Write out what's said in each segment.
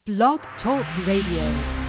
Blog Talk Radio.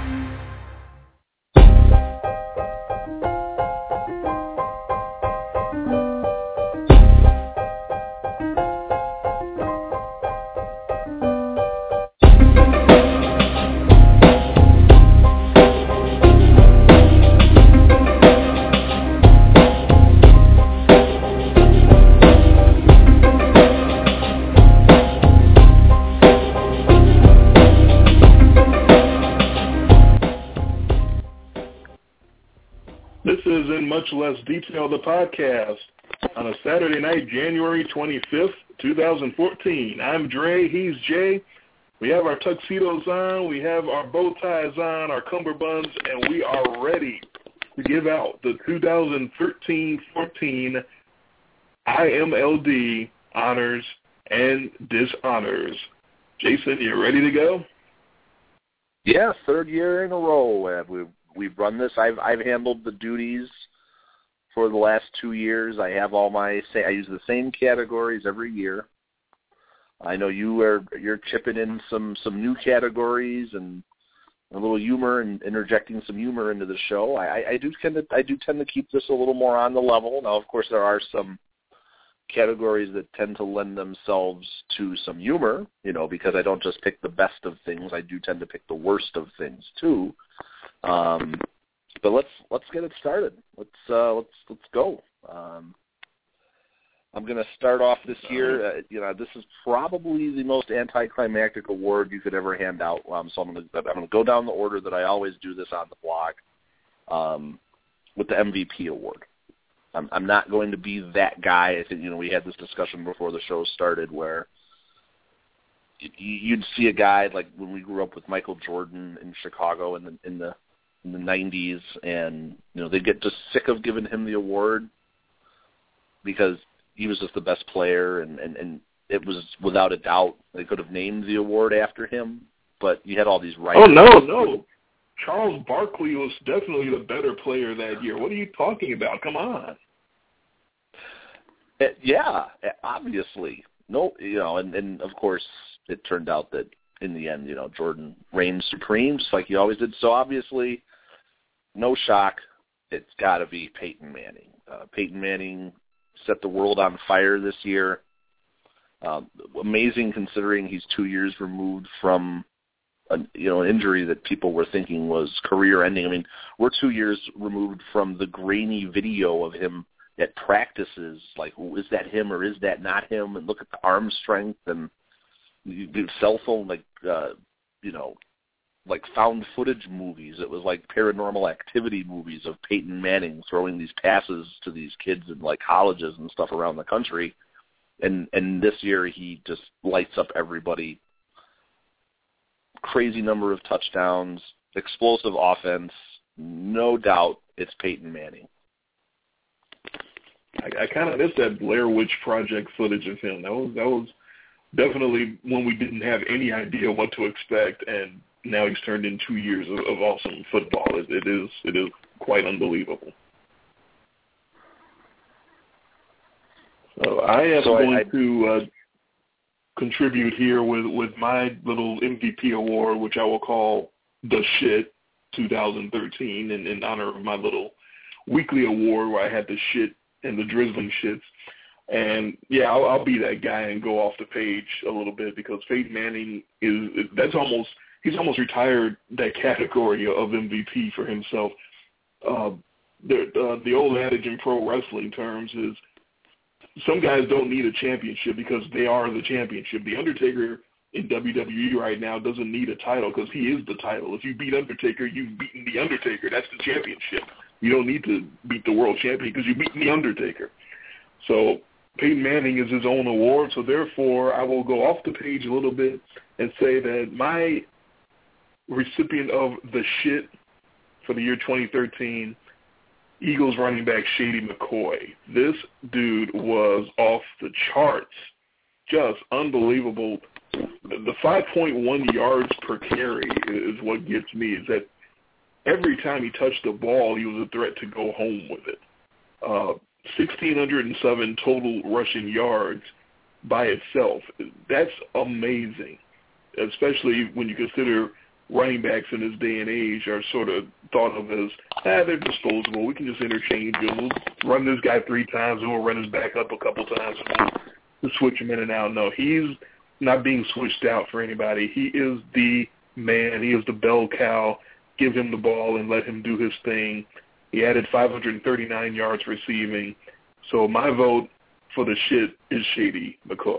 Much Less Detail, the podcast, on a Saturday night, January 25th, 2014. I'm Dre, he's Jay. We have our tuxedos on, we have our bow ties on, our cummerbunds, and we are ready to give out the 2013-14 IMLD honors and dishonors. Jason, you ready to go? Yeah, third year in a row. We've run this. I've handled the duties for the last 2 years. I have I use the same categories every year. I know you're chipping in some new categories and a little humor and interjecting some humor into the show. I do tend to keep this a little more on the level. Now, of course, there are some categories that tend to lend themselves to some humor, because I don't just pick the best of things. I do tend to pick the worst of things too. But let's get it started. Let's go. I'm going to start off this year. This is probably the most anticlimactic award you could ever hand out. So I'm going to go down the order that I always do this on the blog, with the MVP award. I'm not going to be that guy. I think we had this discussion before the show started where you'd see a guy like when we grew up with Michael Jordan in Chicago in the 90s, and they get just sick of giving him the award because he was just the best player, and it was without a doubt they could have named the award after him, but you had all these writers. Oh, no. Charles Barkley was definitely the better player that year. What are you talking about? Come on. Yeah, obviously. No, and of course it turned out that in the end, Jordan reigned supreme, just like he always did. So obviously, no shock, it's got to be Peyton Manning. Peyton Manning set the world on fire this year. Amazing considering he's 2 years removed from an injury that people were thinking was career-ending. I mean, we're 2 years removed from the grainy video of him at practices. Like, is that him or is that not him? And look at the arm strength and the cell phone, like found footage movies. It was like Paranormal Activity movies of Peyton Manning throwing these passes to these kids in like colleges and stuff around the country. And this year he just lights up everybody. Crazy number of touchdowns, explosive offense. No doubt it's Peyton Manning. I kind of missed that Blair Witch Project footage of him. That was definitely when we didn't have any idea what to expect, and now he's turned in 2 years of awesome football. It is quite unbelievable. So I am going to contribute here with my little MVP award, which I will call The Shit 2013, in honor of my little weekly award where I had the shit and the drizzling shits. And, yeah, I'll be that guy and go off the page a little bit because Peyton Manning he's almost retired that category of MVP for himself. The old adage in pro wrestling terms is some guys don't need a championship because they are the championship. The Undertaker in WWE right now doesn't need a title because he is the title. If you beat Undertaker, you've beaten the Undertaker. That's the championship. You don't need to beat the world champion because you've beaten the Undertaker. So Peyton Manning is his own award, so therefore I will go off the page a little bit and say that my recipient of the shit for the year 2013, Eagles running back Shady McCoy. This dude was off the charts. Just unbelievable. The 5.1 yards per carry is what gets me, is that every time he touched the ball, he was a threat to go home with it. 1,607 total rushing yards by itself. That's amazing. especially when you consider running backs in this day and age are sort of thought of as, they're disposable. We can just interchange them. We'll run this guy 3 times, and we'll run his back up a couple times, and we'll switch him in and out. No, he's not being switched out for anybody. He is the man. He is the bell cow. Give him the ball and let him do his thing. He added 539 yards receiving. So my vote for the shit is Shady McCoy.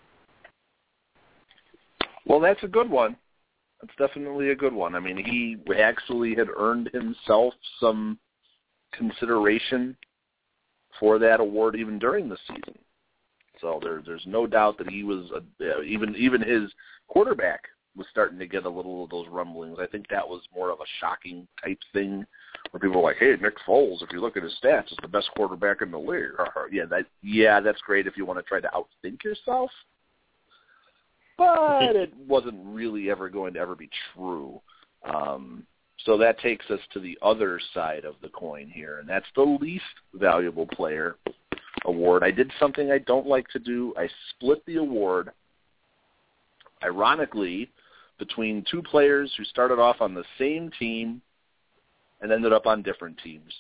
Well, that's a good one. That's definitely a good one. I mean, he actually had earned himself some consideration for that award even during the season. So there's no doubt that he was even his quarterback was starting to get a little of those rumblings. I think that was more of a shocking type thing where people were like, "Hey, Nick Foles, if you look at his stats, is the best quarterback in the league." That's great if you want to try to outthink yourself. But it wasn't really ever going to ever be true. So that takes us to the other side of the coin here, and that's the least valuable player award. I did something I don't like to do. I split the award, ironically, between 2 players who started off on the same team and ended up on different teams.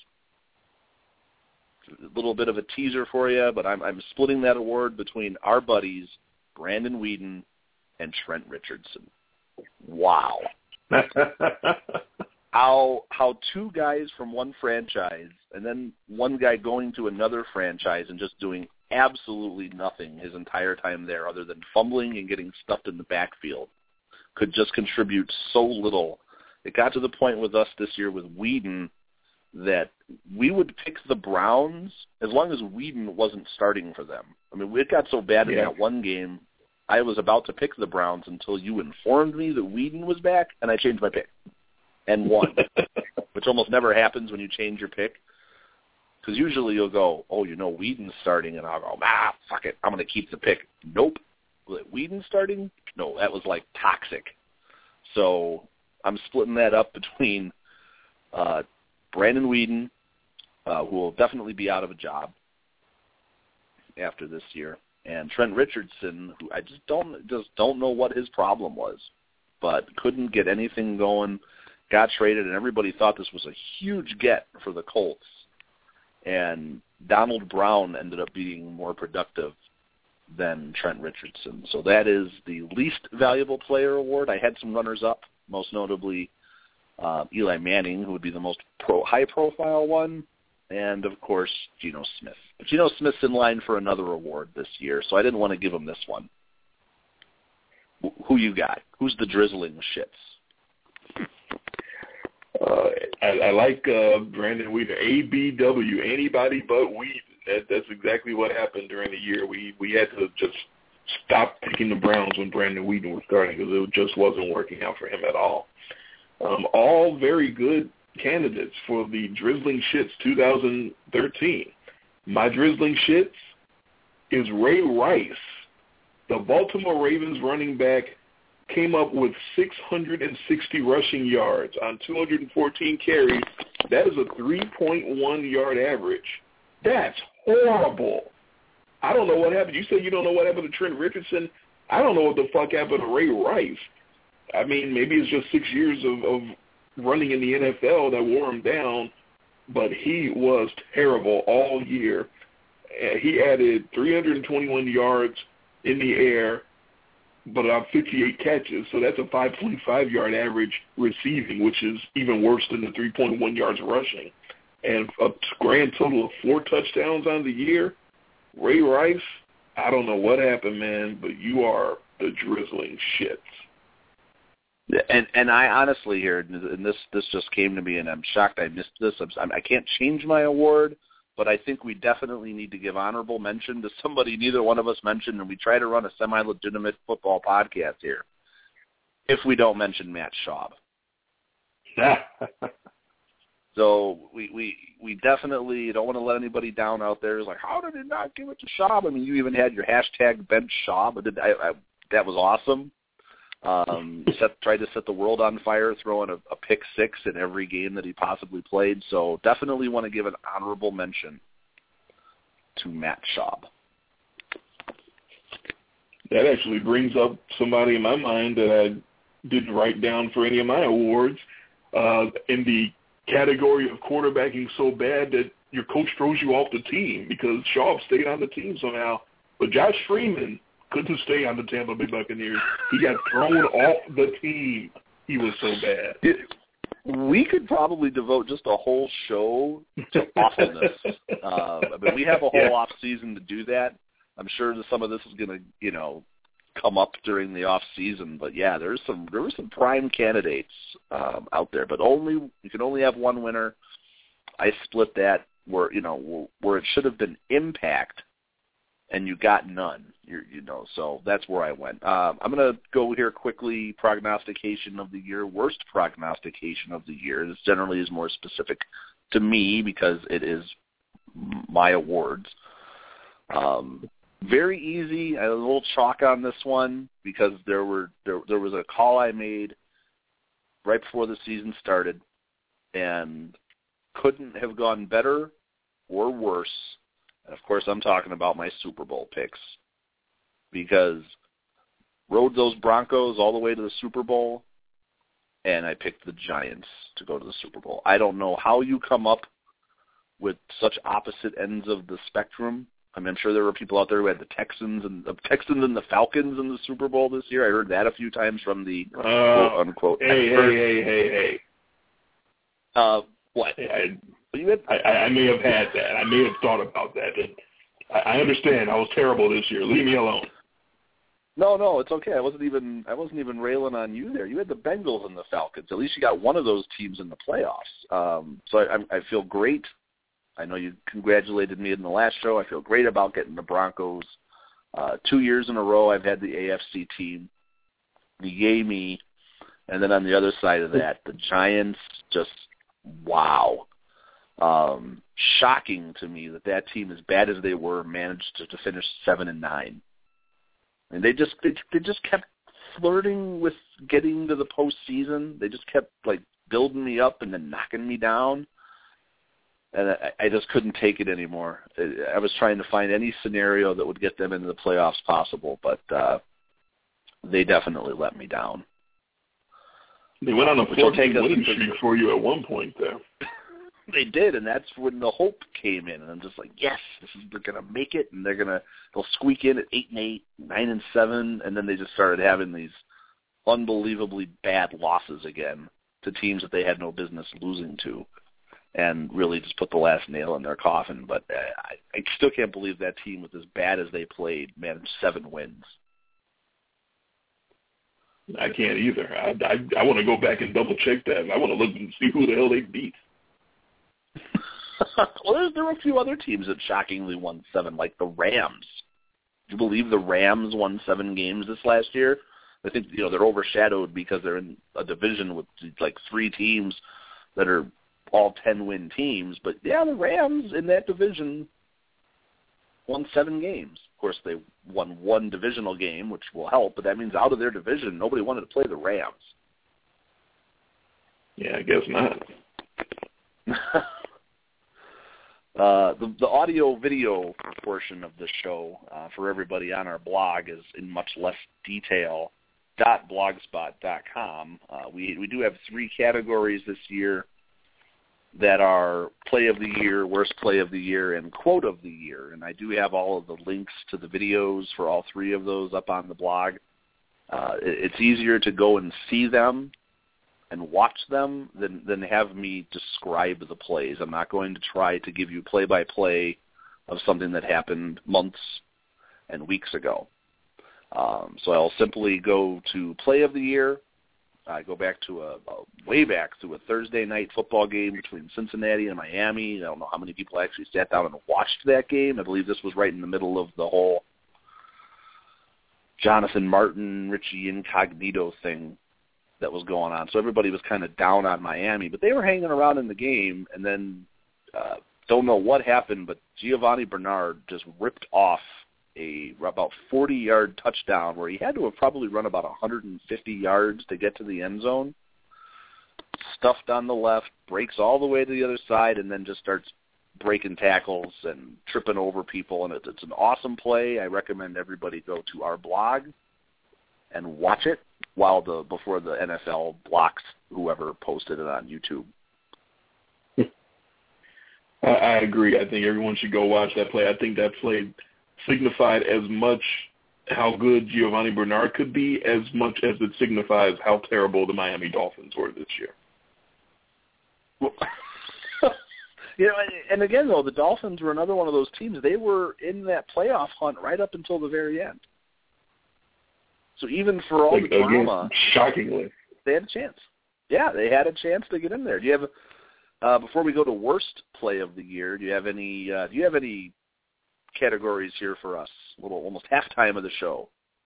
A little bit of a teaser for you, but I'm splitting that award between our buddies, Brandon Weeden and Trent Richardson. Wow. How 2 guys from one franchise and then one guy going to another franchise and just doing absolutely nothing his entire time there other than fumbling and getting stuffed in the backfield could just contribute so little. It got to the point with us this year with Weeden that we would pick the Browns as long as Weeden wasn't starting for them. I mean, it got so bad in that one game, I was about to pick the Browns until you informed me that Weeden was back, and I changed my pick and won, which almost never happens when you change your pick. Because usually you'll go, Weeden's starting, and I'll go, fuck it, I'm going to keep the pick. Nope. Weeden starting? No, that was like toxic. So I'm splitting that up between Brandon Weeden, who will definitely be out of a job after this year, and Trent Richardson, who I just don't know what his problem was, but couldn't get anything going, got traded, and everybody thought this was a huge get for the Colts. And Donald Brown ended up being more productive than Trent Richardson. So that is the least valuable player award. I had some runners-up, most notably Eli Manning, who would be the most high-profile one, and, of course, Geno Smith. But Geno Smith's in line for another award this year, so I didn't want to give him this one. Who you got? Who's the drizzling shits? I like Brandon Weeden. ABW, anybody but Weeden. That's exactly what happened during the year. We had to just stop picking the Browns when Brandon Weeden was starting because it just wasn't working out for him at all. All very good candidates for the Drizzling Shits 2013. My Drizzling Shits is Ray Rice. The Baltimore Ravens running back came up with 660 rushing yards on 214 carries. That is a 3.1 yard average. That's horrible. I don't know what happened. You said you don't know what happened to Trent Richardson. I don't know what the fuck happened to Ray Rice. I mean, maybe it's just 6 years of running in the NFL that wore him down, but he was terrible all year. He added 321 yards in the air, but about 58 catches, so that's a 5.5 yard average receiving, which is even worse than the 3.1 yards rushing. And a grand total of 4 touchdowns on the year. Ray Rice, I don't know what happened, man, but you are the drizzling shits. And I honestly here, and this just came to me, and I'm shocked I missed this. I can't change my award, but I think we definitely need to give honorable mention to somebody neither one of us mentioned, and we try to run a semi-legitimate football podcast here, if we don't mention Matt Schaub. So we definitely don't want to let anybody down out there. It's like, how did it not give it to Schaub? I mean, you even had your hashtag bench Schaub. That was awesome. Tried to set the world on fire, throwing a pick six in every game that he possibly played. So definitely want to give an honorable mention to Matt Schaub. That actually brings up somebody in my mind that I didn't write down for any of my awards in the category of quarterbacking so bad that your coach throws you off the team, because Schaub stayed on the team somehow. But Josh Freeman couldn't stay on the Tampa Bay Buccaneers. He got thrown off the team. He was so bad. We could probably devote just a whole show to awfulness. We have a whole off season to do that. I'm sure that some of this is going to, come up during the off season. But yeah, there were some prime candidates out there, but you can only have one winner. I split that where it should have been impact, and you got none. So that's where I went. I'm going to go here quickly. Prognostication of the year, worst prognostication of the year. This generally is more specific to me because it is my awards. Very easy. I had a little chalk on this one because there was a call I made right before the season started, and couldn't have gone better or worse. And of course, I'm talking about my Super Bowl picks, because rode those Broncos all the way to the Super Bowl, and I picked the Giants to go to the Super Bowl. I don't know how you come up with such opposite ends of the spectrum. I'm sure there were people out there who had the Texans and the Falcons in the Super Bowl this year. I heard that a few times from the quote-unquote experts. What? I may have had that. I may have thought about that. I understand. I was terrible this year. Leave me alone. No, it's okay. I wasn't even railing on you there. You had the Bengals and the Falcons. At least you got one of those teams in the playoffs. So I feel great. I know you congratulated me in the last show. I feel great about getting the Broncos. 2 years in a row I've had the AFC team. Yay me. And then on the other side of that, the Giants, just wow. Shocking to me that team, as bad as they were, managed to finish 7-9. And they just kept flirting with getting to the postseason. They just kept building me up and then knocking me down. And I just couldn't take it anymore. I was trying to find any scenario that would get them into the playoffs possible, but they definitely let me down. They went on a 14 winning streak for you at one point there. They did, and that's when the hope came in. And I'm just like, yes, they're going to make it, and they'll squeak in at 8-8, 9-7, and then they just started having these unbelievably bad losses again to teams that they had no business losing to, and really just put the last nail in their coffin. But I still can't believe that team, with as bad as they played, managed 7 wins. I can't either. I want to go back and double check that. I want to look and see who the hell they beat. Well, there were a few other teams that shockingly won 7, like the Rams. Do you believe the Rams won 7 games this last year? I think they're overshadowed because they're in a division with 3 teams that are all 10-win teams. But yeah, the Rams in that division won 7 games. Of course, they won 1 divisional game, which will help, but that means out of their division, nobody wanted to play the Rams. Yeah, I guess not. The audio-video portion of the show for everybody on our blog is in much less detail. .blogspot.com. We do have 3 categories this year that are Play of the Year, Worst Play of the Year, and Quote of the Year. And I do have all of the links to the videos for all 3 of those up on the blog. It's easier to go and see them and watch them than have me describe the plays. I'm not going to try to give you play-by-play of something that happened months and weeks ago. So I'll simply go to Play of the Year. I go back to way back to a Thursday night football game between Cincinnati and Miami. I don't know how many people actually sat down and watched that game. I believe this was right in the middle of the whole Jonathan Martin, Richie Incognito thing that was going on. So everybody was kind of down on Miami, but they were hanging around in the game, and then don't know what happened, but Giovanni Bernard just ripped off a about 40-yard touchdown where he had to have probably run about 150 yards to get to the end zone. Stuffed on the left, breaks all the way to the other side, and then just starts breaking tackles and tripping over people, and it's an awesome play. I recommend everybody go to our blog and watch it before the NFL blocks whoever posted it on YouTube. I agree. I think everyone should go watch that play. I think that play signified as much how good Giovanni Bernard could be as much as it signifies how terrible the Miami Dolphins were this year. Well, and again, though, the Dolphins were another one of those teams. They were in that playoff hunt right up until the very end. So even for all the drama, shockingly, they had a chance. Yeah, they had a chance to get in there. Do you have, before we go to worst play of the year, do you have any categories here for us? A little almost halftime of the show.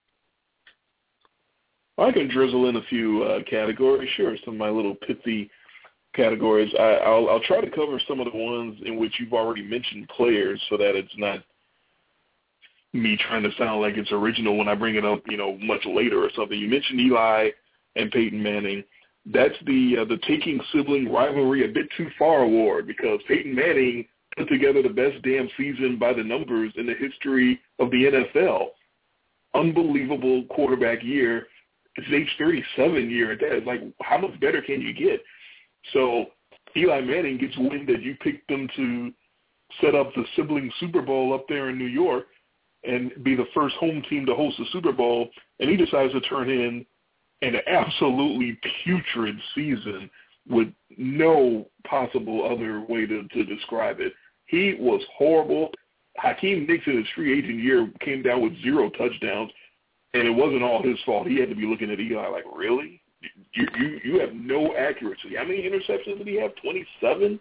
I can drizzle in a few categories. Sure, some of my little pithy categories. I'll try to cover some of the ones in which you've already mentioned players, so that it's not me trying to sound like it's original when I bring it up, much later or something. You mentioned Eli and Peyton Manning. That's the taking sibling rivalry a bit too far award, because Peyton Manning put together the best damn season by the numbers in the history of the NFL. Unbelievable quarterback year. It's age 37 year at that. It's like, how much better can you get? So Eli Manning gets wind that you picked them to set up the sibling Super Bowl up there in New York and be the first home team to host the Super Bowl, and he decides to turn in an absolutely putrid season with no possible other way to describe it. He was horrible. Hakeem Nicks in his free agent year came down with 0 touchdowns, and it wasn't all his fault. He had to be looking at Eli like, really? You have no accuracy. How many interceptions did he have? 27?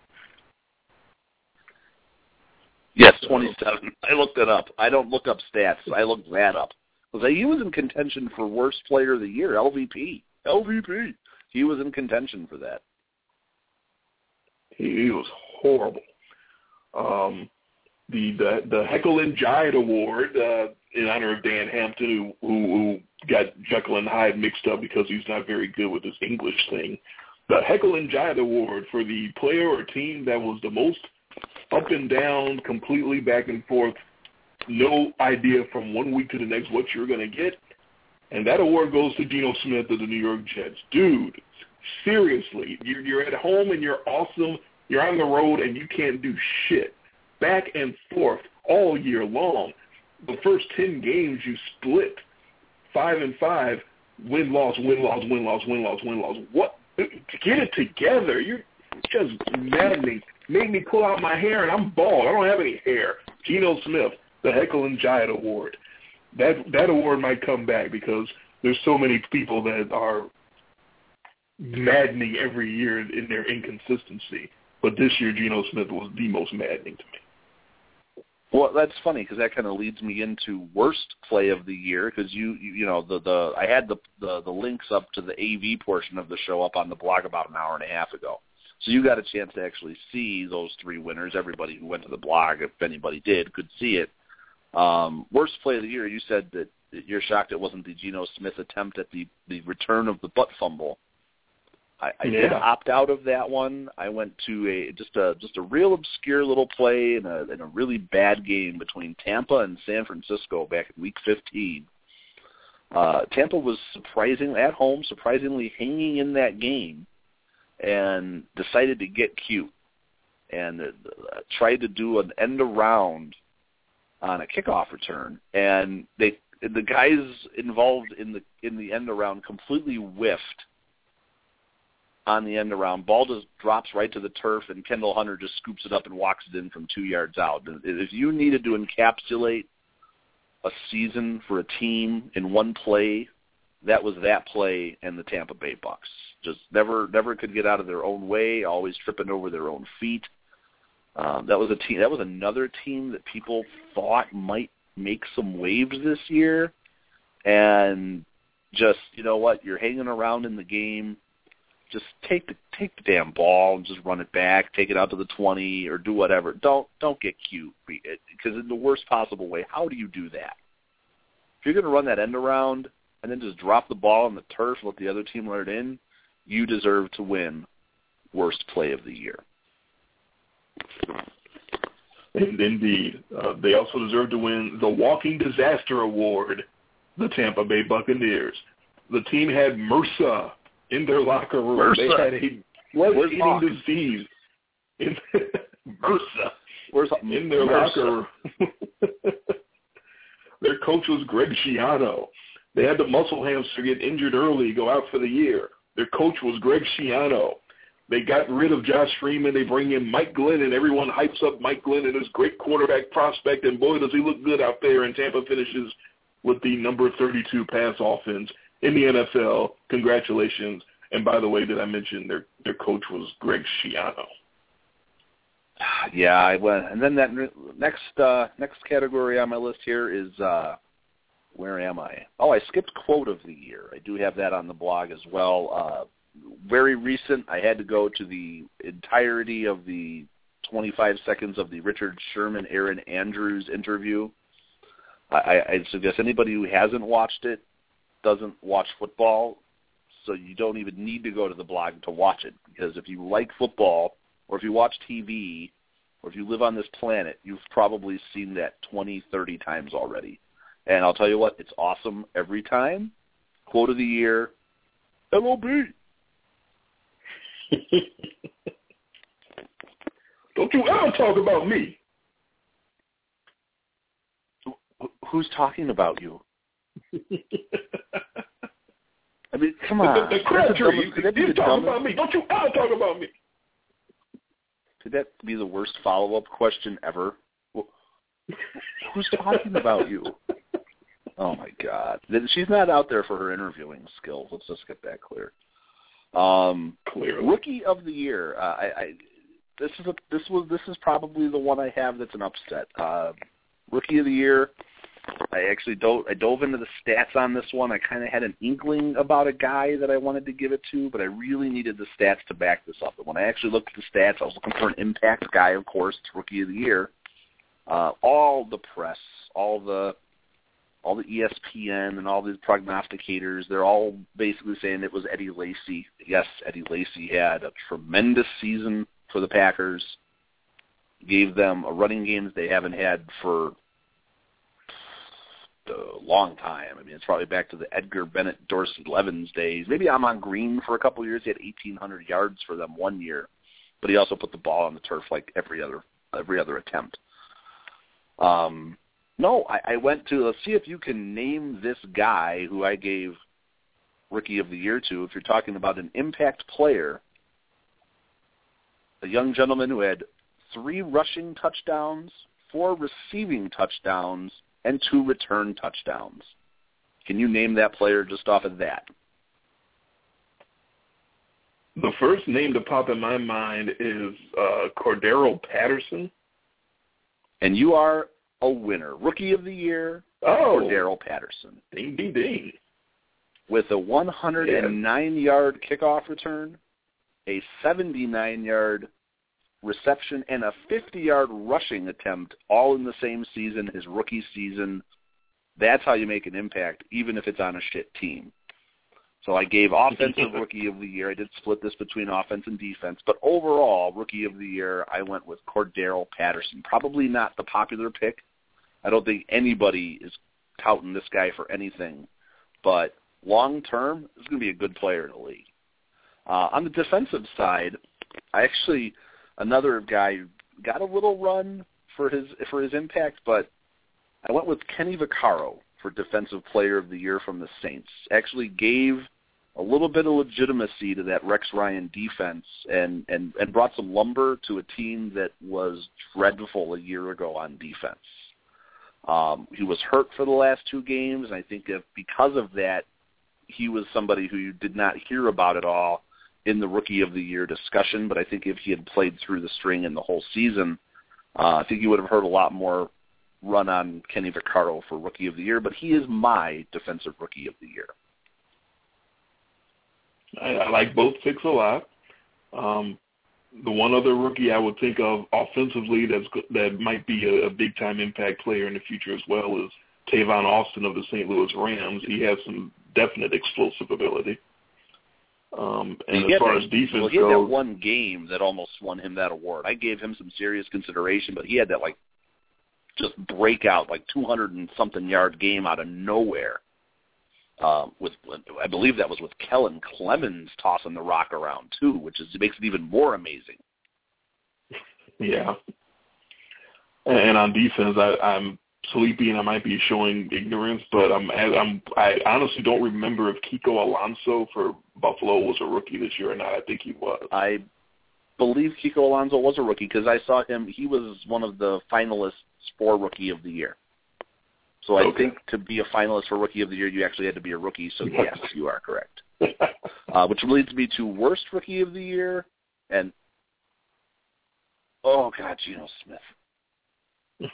Yes, 27. I looked it up. I don't look up stats. I looked that up. He was in contention for worst player of the year, LVP. He was in contention for that. He was horrible. The Heckle and Jide Award in honor of Dan Hampton, who got Jekyll and Hyde mixed up because he's not very good with his English thing. The Heckle and Jide Award for the player or team that was the most up and down, completely back and forth, no idea from one week to the next what you're going to get. And that award goes to Geno Smith of the New York Jets. Dude, seriously, you're at home and you're awesome. You're on the road and you can't do shit. Back and forth all year long. The first 10 games you split 5-5, win-loss. What? Get it together. You're just maddening. Made me pull out my hair, and I'm bald. I don't have any hair. Geno Smith, the Heckle and Jide Award. That award might come back because there's so many people that are maddening every year in their inconsistency. But this year, Geno Smith was the most maddening to me. Well, that's funny because that kind of leads me into worst play of the year because I had the links up to the AV portion of the show up on the blog about an hour and a half ago. So you got a chance to actually see those 3 winners. Everybody who went to the blog, if anybody did, could see it. Worst play of the year, you said that you're shocked it wasn't the Geno Smith attempt at the return of the butt fumble. I did opt out of that one. I went to just a real obscure little play in a really bad game between Tampa and San Francisco back in Week 15. Tampa was surprisingly hanging in that game, and decided to get cute and tried to do an end around on a kickoff return, and the guys involved in the end around completely whiffed on the end around. Ball just drops right to the turf, and Kendall Hunter just scoops it up and walks it in from 2 yards out. If you needed to encapsulate a season for a team in one play, that was that play and the Tampa Bay Bucks. Just never could get out of their own way, always tripping over their own feet. That was another team that people thought might make some waves this year, and just, you know what, you're hanging around in the game. Just take the damn ball and just run it back, take it out to the 20 or do whatever. Don't get cute, because in the worst possible way, how do you do that? If you're going to run that end around and then just drop the ball on the turf, let the other team let it in, you deserve to win worst play of the year. And indeed, they also deserve to win the Walking Disaster Award, the Tampa Bay Buccaneers. The team had MRSA in their locker room. MRSA. They had a blood-eating disease in MRSA in their locker room. Their coach was Greg Schiano. They had the muscle hamster get injured early, go out for the year. Their coach was Greg Schiano. They got rid of Josh Freeman. They bring in Mike Glennon. Everyone hypes up Mike Glennon as great quarterback prospect, and boy, does he look good out there. And Tampa finishes with the number 32 pass offense in the NFL. Congratulations. And by the way, did I mention their coach was Greg Schiano? Yeah, I went. And then that next category on my list here is where am I? Oh, I skipped quote of the year. I do have that on the blog as well. Very recent. I had to go to the entirety of the 25 seconds of the Richard Sherman, Aaron Andrews interview. I suggest anybody who hasn't watched it doesn't watch football, so you don't even need to go to the blog to watch it, because if you like football, or if you watch TV, or if you live on this planet, you've probably seen that 20, 30 times already. And I'll tell you what, it's awesome every time. Quote of the year, LOB. Don't you ever talk about me. Who's talking about you? I mean, come on. The Crabtree, you talk about me. Don't you ever talk about me. Could that be the worst follow-up question ever? Who's talking about you? Oh, my God. She's not out there for her interviewing skills. Let's just get that clear. Clearly. Rookie of the year. This is probably the one I have that's an upset. Rookie of the year. I dove into the stats on this one. I kind of had an inkling about a guy that I wanted to give it to, but I really needed the stats to back this up. And when I actually looked at the stats, I was looking for an impact guy, of course. It's Rookie of the year. All the press, all the ESPN and all these prognosticators, they're all basically saying it was Eddie Lacy. Yes, Eddie Lacy had a tremendous season for the Packers, gave them a running game that they haven't had for a long time. I mean, it's probably back to the Edgar Bennett, Dorsey Levens days. Maybe Amon Green for a couple of years. He had 1,800 yards for them one year, but he also put the ball on the turf like every other attempt. No, I went to, let's see if you can name this guy who I gave Rookie of the Year to. If you're talking about an impact player, a young gentleman who had 3 rushing touchdowns, 4 receiving touchdowns, and 2 return touchdowns. Can you name that player just off of that? The first name to pop in my mind is Cordero Patterson. And you are a winner. Rookie of the Year, Cordero Patterson. Ding, ding, ding. With a 109-yard kickoff return, a 79-yard reception, and a 50-yard rushing attempt all in the same season, his rookie season. That's how you make an impact, even if it's on a shit team. So I gave offensive Rookie of the Year. I did split this between offense and defense. But overall, Rookie of the Year, I went with Cordero Patterson. Probably not the popular pick. I don't think anybody is touting this guy for anything. But long-term, this is going to be a good player in the league. On the defensive side, another guy who got a little run for his impact, but I went with Kenny Vaccaro for Defensive Player of the Year from the Saints. Actually gave a little bit of legitimacy to that Rex Ryan defense and brought some lumber to a team that was dreadful a year ago on defense. He was hurt for the last 2 games, and I think because of that, he was somebody who you did not hear about at all in the Rookie of the Year discussion, but I think if he had played through the string in the whole season, I think you would have heard a lot more run on Kenny Vaccaro for Rookie of the Year, but he is my Defensive Rookie of the Year. I like both picks a lot. The one other rookie I would think of offensively that might be a big-time impact player in the future as well is Tavon Austin of the St. Louis Rams. He has some definite explosive ability. And as far as defense goes, he had that one game that almost won him that award. I gave him some serious consideration, but he had that just breakout 200 and something yard game out of nowhere. With I believe that was with Kellen Clemens tossing the rock around too, which makes it even more amazing. Yeah. And on defense, I'm sleepy and I might be showing ignorance, but I honestly don't remember if Kiko Alonso for Buffalo was a rookie this year or not. I think he was. I believe Kiko Alonso was a rookie because I saw him. He was one of the finalists for Rookie of the Year. So I think to be a finalist for Rookie of the Year, you actually had to be a rookie. So yes, you are correct. Which leads me to worst Rookie of the Year, and Geno Smith.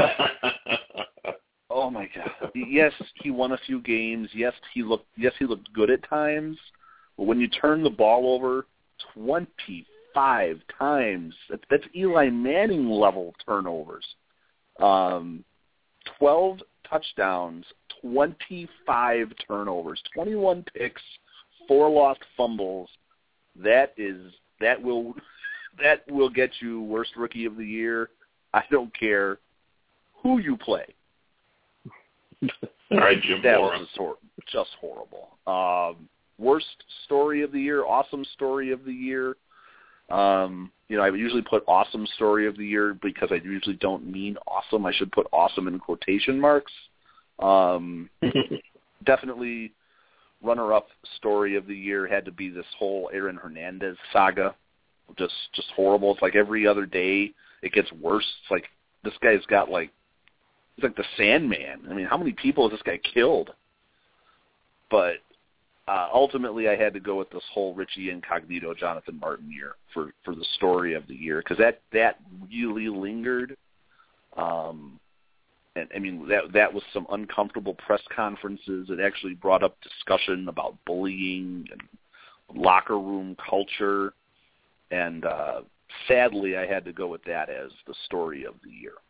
Oh my God! Yes, he won a few games. Yes, he looked good at times. But when you turn the ball over 25 times, that's Eli Manning level turnovers. 12 touchdowns, 25 turnovers, 21 picks, 4 lost fumbles. That will get you worst Rookie of the Year. I don't care who you play. All right, Jim. That was just horrible. Worst story of the year, awesome story of the year. I would usually put awesome story of the year because I usually don't mean awesome. I should put awesome in quotation marks. Definitely runner-up story of the year had to be this whole Aaron Hernandez saga. Just horrible. It's like every other day it gets worse. It's like this guy's got he's like the Sandman. I mean, how many people has this guy killed? But ultimately, I had to go with this whole Richie Incognito, Jonathan Martin year for the story of the year because that really lingered. And I mean, that was some uncomfortable press conferences. It actually brought up discussion about bullying and locker room culture. And sadly, I had to go with that as the story of the year.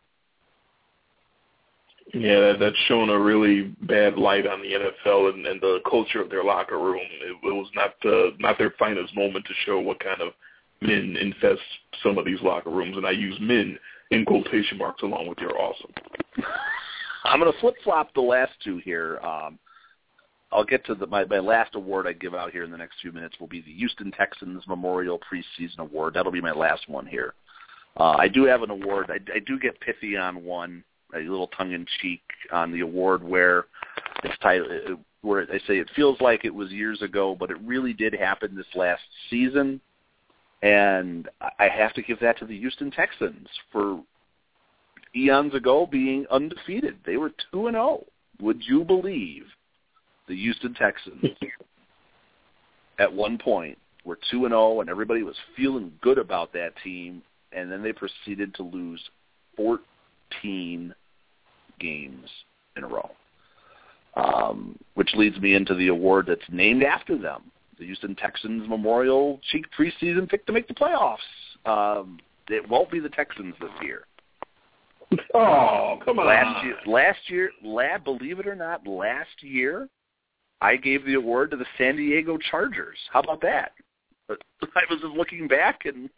Yeah, that's shown a really bad light on the NFL and the culture of their locker room. It was not their finest moment to show what kind of men infest some of these locker rooms, and I use men in quotation marks along with your awesome. I'm going to flip-flop the last two here. I'll get to my last award I give out here in the next few minutes will be the Houston Texans Memorial Preseason Award. That'll be my last one here. I do have an award. I do get pithy on one, a little tongue-in-cheek on the award where it's titled, where I say it feels like it was years ago, but it really did happen this last season. And I have to give that to the Houston Texans for eons ago being undefeated. They were 2-0. Would you believe the Houston Texans at one point were 2-0 and everybody was feeling good about that team, and then they proceeded to lose 14 games in a row, which leads me into the award that's named after them, the Houston Texans Memorial Cheek Preseason Pick to make the playoffs. It won't be the Texans this year. Oh, come on. Last year, believe it or not, last year, I gave the award to the San Diego Chargers. How about that? I was just looking back and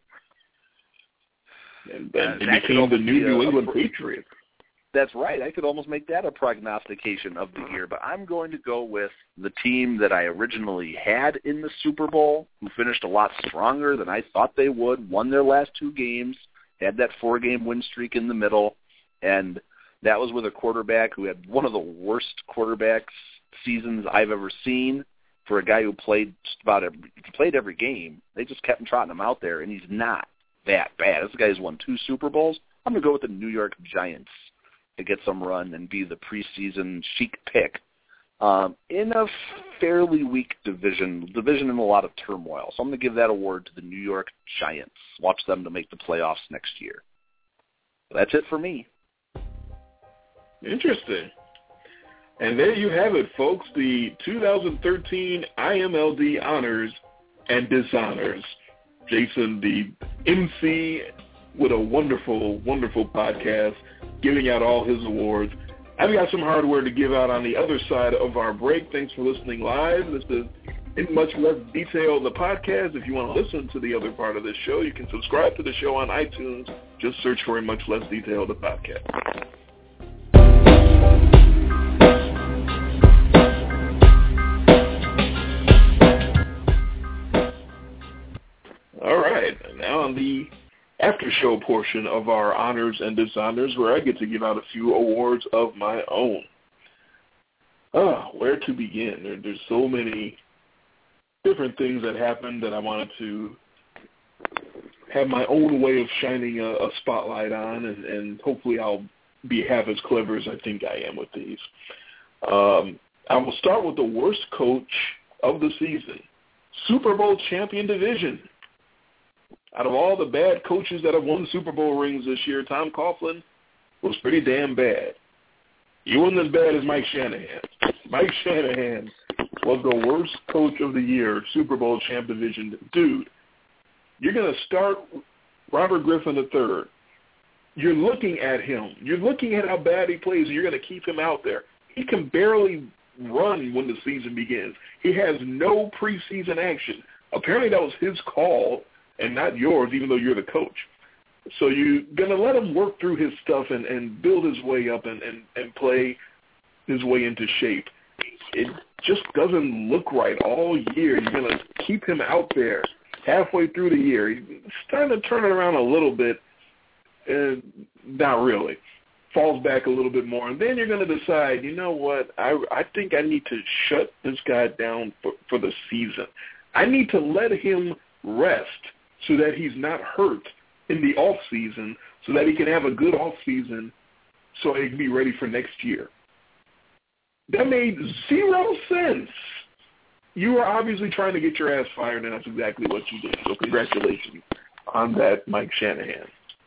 became the New England Patriots. That's right. I could almost make that a prognostication of the year, but I'm going to go with the team that I originally had in the Super Bowl, who finished a lot stronger than I thought they would, won their last 2 games, had that 4-game win streak in the middle, and that was with a quarterback who had one of the worst quarterbacks seasons I've ever seen for a guy who played every game. They just kept trotting him out there, and he's not that bad. This guy's won 2 Super Bowls. I'm going to go with the New York Giants to get some run and be the preseason chic pick in a fairly weak division in a lot of turmoil. So I'm going to give that award to the New York Giants. Watch them to make the playoffs next year. That's it for me. Interesting. And there you have it, folks, the 2013 IMLD honors and dishonors. Jason, the MC with a wonderful, wonderful podcast, giving out all his awards. I've got some hardware to give out on the other side of our break. Thanks for listening live. This is In much less detail, the podcast, if you want to listen to the other part of this show, you can subscribe to the show on iTunes. Just search for In Much Less Detail, the podcast. All right, now on the after-show portion of our honors and dishonors, where I get to give out a few awards of my own. Where to begin? There's so many different things that happened that I wanted to have my own way of shining a spotlight on, and hopefully I'll be half as clever as I think I am with these. I will start with the worst coach of the season, Super Bowl champion division. Out of all the bad coaches that have won Super Bowl rings this year, Tom Coughlin was pretty damn bad. He wasn't as bad as Mike Shanahan. Mike Shanahan was the worst coach of the year, Super Bowl champ division. Dude, you're going to start Robert Griffin III. You're looking at him. You're looking at how bad he plays, and you're going to keep him out there. He can barely run when the season begins. He has no preseason action. Apparently that was his call and not yours, even though you're the coach. So you're going to let him work through his stuff and build his way up and play his way into shape. It just doesn't look right all year. You're going to keep him out there halfway through the year. He's starting to turn it around a little bit. Not really. Falls back a little bit more. And then you're going to decide, you know what, I think I need to shut this guy down for the season. I need to let him rest so that he's not hurt in the off season, so that he can have a good off season, so he can be ready for next year. That made zero sense. You were obviously trying to get your ass fired, and that's exactly what you did. So congratulations on that, Mike Shanahan.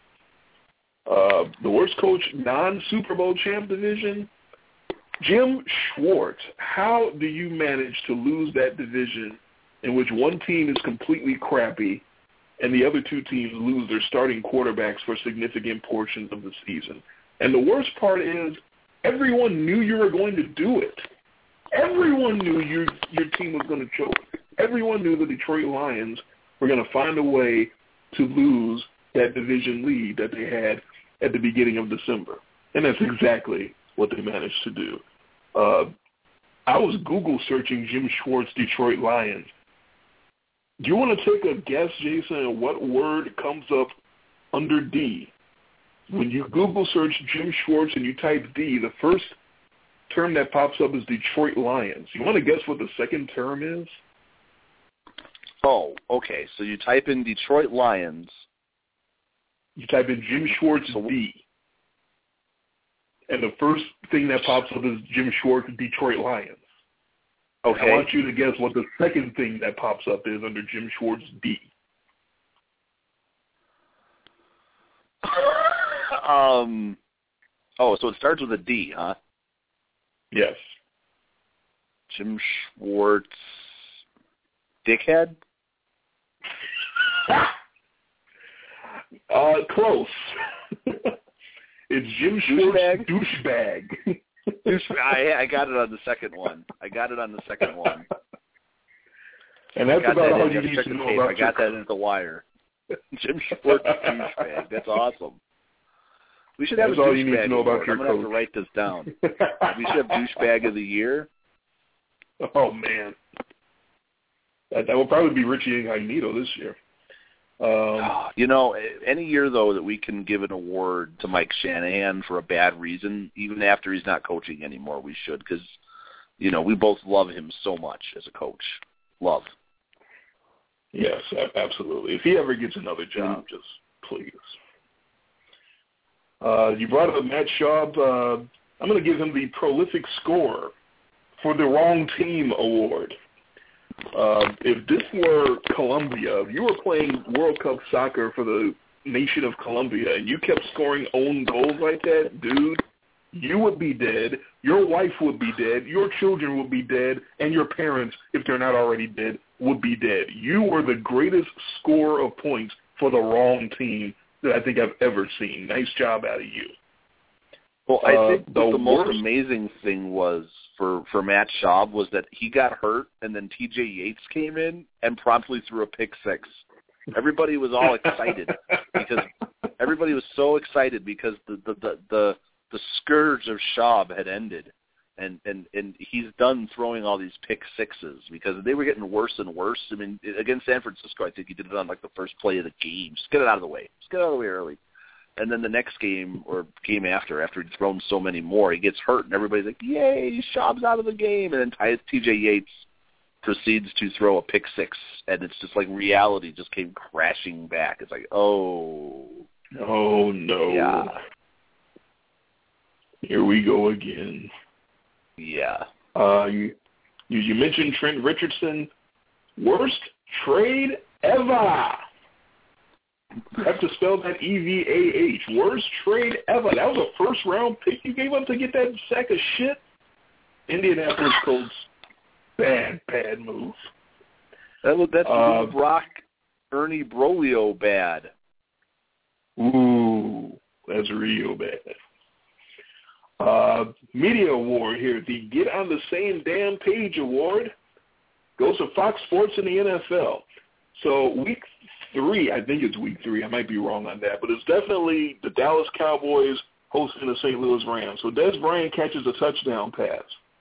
The worst coach, non-Super Bowl champ division, Jim Schwartz. How do you manage to lose that division in which one team is completely crappy and the other two teams lose their starting quarterbacks for significant portions of the season? And the worst part is everyone knew you were going to do it. Everyone knew your team was going to choke. Everyone knew the Detroit Lions were going to find a way to lose that division lead that they had at the beginning of December. And that's exactly what they managed to do. I was Google searching Jim Schwartz Detroit Lions. Do you want to take a guess, Jason, at what word comes up under D? When you Google search Jim Schwartz and you type D, the first term that pops up is Detroit Lions. You want to guess what the second term is? Oh, okay. So you type in Detroit Lions. You type in Jim Schwartz D. And the first thing that pops up is Jim Schwartz Detroit Lions. Okay. I want you to guess what the second thing that pops up is under Jim Schwartz D. So it starts with a D, huh? Yes. Jim Schwartz dickhead? Close. It's Jim Schwartz douchebag. I got it on the second one. And that's about all you need to know about I got that into the wire. Jim Schwartz douchebag. That's awesome. We should have a douchebag award. I'm going to have to write this down. We should have douchebag of the year. Oh, man. That will probably be Richie Incognito this year. Any year, though, that we can give an award to Mike Shanahan for a bad reason, even after he's not coaching anymore, we should, because, we both love him so much as a coach. Love. Yes, absolutely. If he ever gets another job, just please. You brought up Matt Schaub. I'm going to give him the prolific scorer for the wrong team award. If this were Colombia, if you were playing World Cup soccer for the nation of Colombia and you kept scoring own goals like that, dude, you would be dead, your wife would be dead, your children would be dead, and your parents, if they're not already dead, would be dead. You were the greatest scorer of points for the wrong team that I think I've ever seen. Nice job out of you. Well, I think the most worst... amazing thing was for Matt Schaub was that he got hurt, and then T.J. Yates came in and promptly threw a pick six. Everybody was all excited because everybody was so excited because the scourge of Schaub had ended, and he's done throwing all these pick sixes because they were getting worse and worse. I mean, against San Francisco, I think he did it on like the first play of the game. Just get it out of the way. Just get it out of the way early. And then the next game or game after he'd thrown so many more, he gets hurt, and everybody's like, "Yay, Schaub's out of the game!" And then T.J. Yates proceeds to throw a pick six, and it's just like reality just came crashing back. It's like, oh no, yeah, here we go again. Yeah. You mentioned Trent Richardson, worst trade ever. You have to spell that EVAH. Worst trade ever. That was a first-round pick you gave up to get that sack of shit? Indianapolis Colts. Bad move. That's Brock Ernie Broglio bad. Ooh, that's real bad. Media award here. The Get on the Same Damn Page award goes to Fox Sports and the NFL. So week 3, I think it's week 3. I might be wrong on that, but it's definitely the Dallas Cowboys hosting the St. Louis Rams. So Dez Bryant catches a touchdown pass.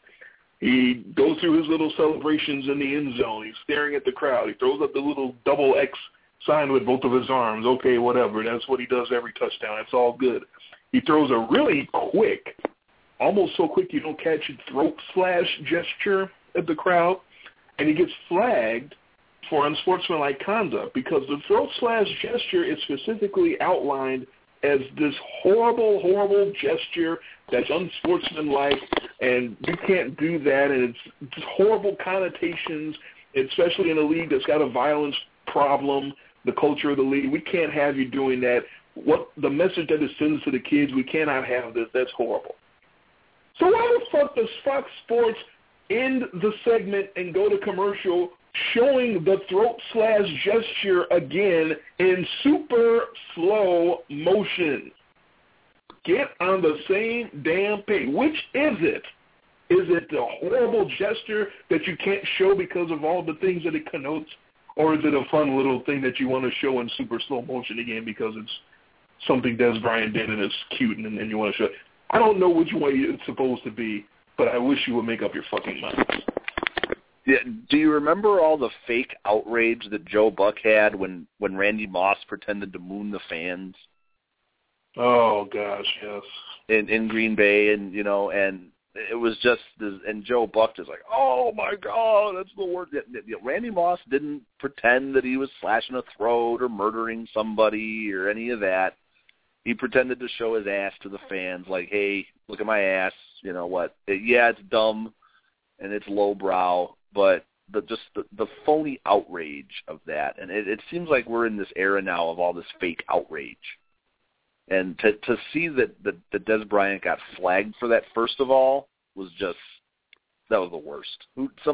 He goes through his little celebrations in the end zone. He's staring at the crowd. He throws up the little double X sign with both of his arms. Okay, whatever. That's what he does every touchdown. It's all good. He throws a really quick, almost so quick you don't catch it, throat slash gesture at the crowd, and he gets flagged for unsportsmanlike conduct because the throat slash gesture is specifically outlined as this horrible, horrible gesture that's unsportsmanlike, and you can't do that, and it's just horrible connotations, especially in a league that's got a violence problem, the culture of the league. We can't have you doing that. What the message that it sends to the kids, we cannot have this. That's horrible. So why the fuck does Fox Sports end the segment and go to commercial showing the throat slash gesture again in super slow motion? Get on the same damn page. Which is it? Is it the horrible gesture that you can't show because of all the things that it connotes? Or is it a fun little thing that you want to show in super slow motion again because it's something Dez Bryant did and it's cute and you want to show it? I don't know which way it's supposed to be, but I wish you would make up your fucking mind. Yeah, do you remember all the fake outrage that Joe Buck had when Randy Moss pretended to moon the fans? Oh gosh, yes. In Green Bay, and it was just this, and Joe Buck is like, oh my God, that's the worst. Randy Moss didn't pretend that he was slashing a throat or murdering somebody or any of that. He pretended to show his ass to the fans, like, hey, look at my ass. You know what? Yeah, it's dumb and it's lowbrow, but the phony outrage of that, and it seems like we're in this era now of all this fake outrage. And to see that Dez Bryant got flagged for that, first of all, was just, that was the worst.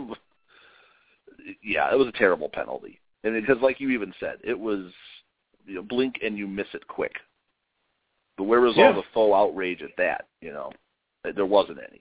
It was a terrible penalty. And because, like you even said, it was, blink and you miss it quick. But where was all the faux outrage at that? There wasn't any.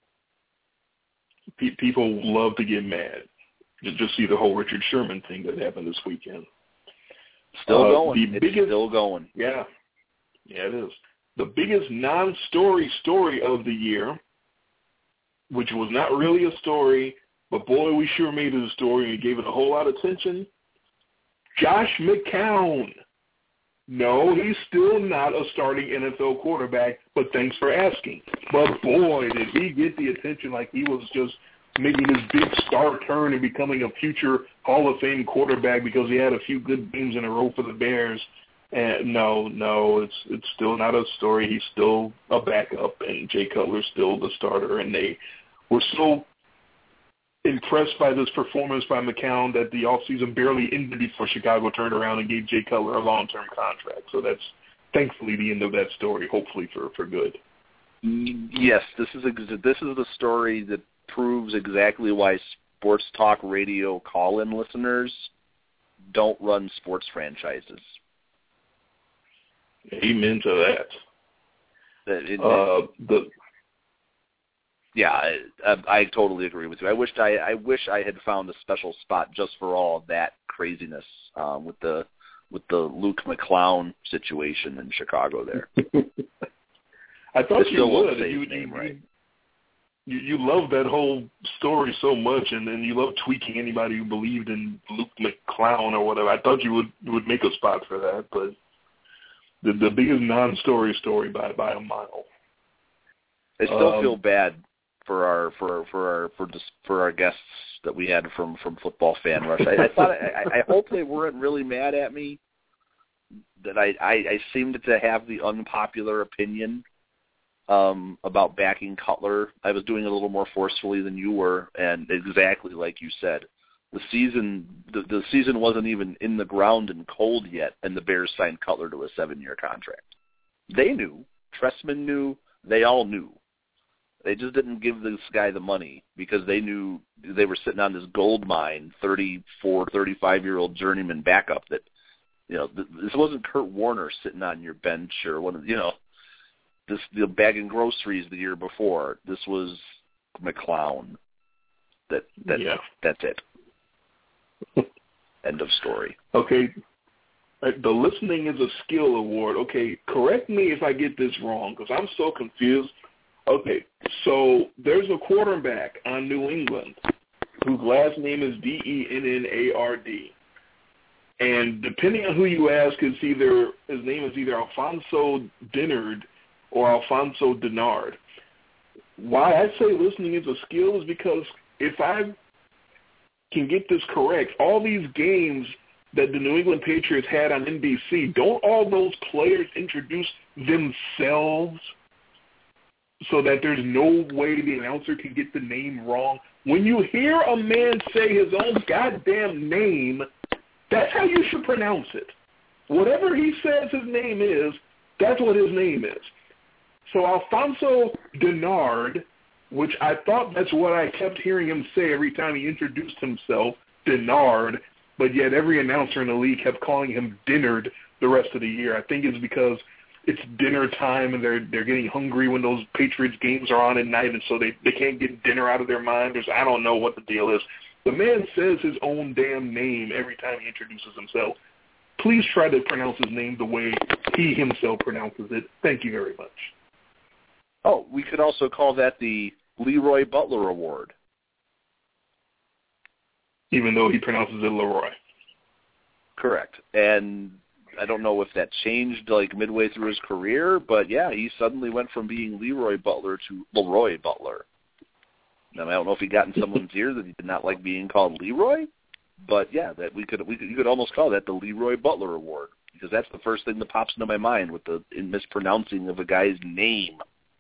People love to get mad. Just see the whole Richard Sherman thing that happened this weekend. Still going. Still going. Yeah. Yeah, it is. The biggest non-story story of the year, which was not really a story, but boy, we sure made it a story and gave it a whole lot of attention. Josh McCown. No, he's still not a starting NFL quarterback, but thanks for asking. But boy, did he get the attention like he was just making this big star turn and becoming a future Hall of Fame quarterback because he had a few good games in a row for the Bears. And no, it's still not a story. He's still a backup, and Jay Cutler's still the starter. And they were so impressed by this performance by McCown that the offseason barely ended before Chicago turned around and gave Jay Cutler a long-term contract. So that's thankfully the end of that story, hopefully for good. Yes, this is the story that proves exactly why sports talk radio call-in listeners don't run sports franchises. Amen to Yeah, I totally agree with you. I wish I had found a special spot just for all of that craziness with the Luke McClown situation in Chicago there. I thought you would. You love that whole story so much, and then you love tweaking anybody who believed in Luke McClown or whatever. I thought you would make a spot for that, but the biggest non-story story by a mile. I still feel bad for our guests that we had from Football Fan Rush. I hope they weren't really mad at me that I seemed to have the unpopular opinion about backing Cutler. I was doing it a little more forcefully than you were, and exactly like you said, the season wasn't even in the ground and cold yet, and the Bears signed Cutler to a 7-year contract. They knew. Trestman knew. They all knew. They just didn't give this guy the money because they knew they were sitting on this gold mine, 34, 35-year-old journeyman backup that, this wasn't Kurt Warner sitting on your bench or one of, this bagging groceries the year before. This was McClown. That's it. End of story. Okay. The listening is a skill award. Okay, correct me if I get this wrong because I'm so confused. Okay, so there's a quarterback on New England whose last name is Dennard. And depending on who you ask, his name is either Alfonso Dennard or Alfonso Dennard. Why I say listening is a skill is because if I can get this correct, all these games that the New England Patriots had on NBC, don't all those players introduce themselves so that there's no way the announcer can get the name wrong? When you hear a man say his own goddamn name, that's how you should pronounce it. Whatever he says his name is, that's what his name is. So Alfonso Dennard, which I thought that's what I kept hearing him say every time he introduced himself, Dennard, but yet every announcer in the league kept calling him Dennard the rest of the year. I think it's because it's dinner time and they're getting hungry when those Patriots games are on at night, and so they can't get dinner out of their mind. I don't know what the deal is. The man says his own damn name every time he introduces himself. Please try to pronounce his name the way he himself pronounces it. Thank you very much. Oh, we could also call that the Leroy Butler Award. Even though he pronounces it Leroy. Correct. And I don't know if that changed midway through his career, but yeah, he suddenly went from being Leroy Butler to Leroy Butler. Now, I don't know if he got in someone's ear that he did not like being called Leroy, but yeah, that you could almost call that the Leroy Butler Award because that's the first thing that pops into my mind with the mispronouncing of a guy's name.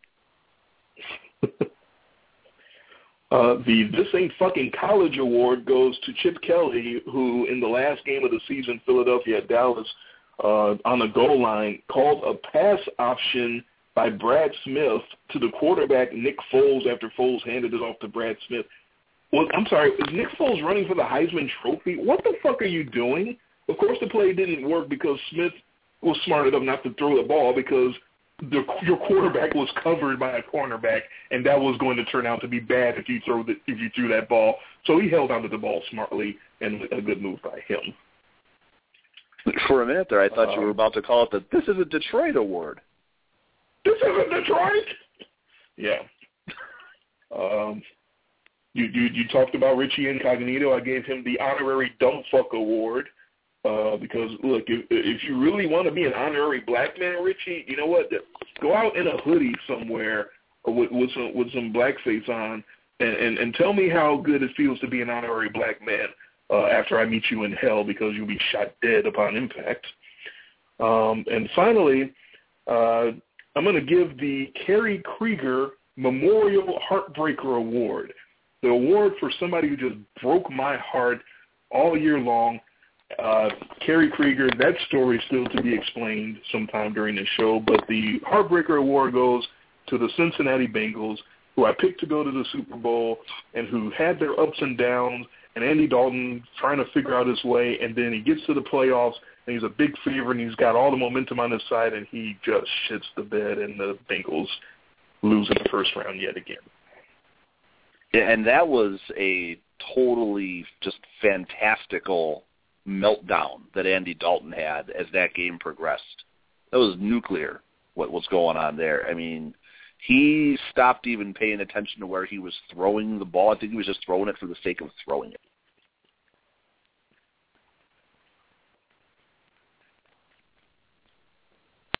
The This Ain't Fucking College Award goes to Chip Kelly, who in the last game of the season, Philadelphia at Dallas, on the goal line, called a pass option by Brad Smith to the quarterback Nick Foles after Foles handed it off to Brad Smith. Well, I'm sorry, is Nick Foles running for the Heisman Trophy? What the fuck are you doing? Of course the play didn't work because Smith was smart enough not to throw the ball because your quarterback was covered by a cornerback, and that was going to turn out to be bad if you threw that ball. So he held onto the ball smartly, and a good move by him. For a minute there, I thought you were about to call it This is a Detroit Award. This isn't Detroit? Yeah. You talked about Richie Incognito. I gave him the honorary Dumb Fuck Award. Because, look, if you really want to be an honorary black man, Richie, you know what? Go out in a hoodie somewhere with some blackface on and tell me how good it feels to be an honorary black man after I meet you in hell because you'll be shot dead upon impact. And finally, I'm going to give the Kerry Krieger Memorial Heartbreaker Award, the award for somebody who just broke my heart all year long. Kerry Krieger, that story is still to be explained sometime during this show, but the Heartbreaker Award goes to the Cincinnati Bengals, who I picked to go to the Super Bowl and who had their ups and downs and Andy Dalton trying to figure out his way, and then he gets to the playoffs, and he's a big favorite, and he's got all the momentum on his side, and he just shits the bed, and the Bengals lose in the first round yet again. Yeah, and that was a totally just fantastical meltdown that Andy Dalton had as that game progressed. That was nuclear, what was going on there. I mean, he stopped even paying attention to where he was throwing the ball. I think he was just throwing it for the sake of throwing it.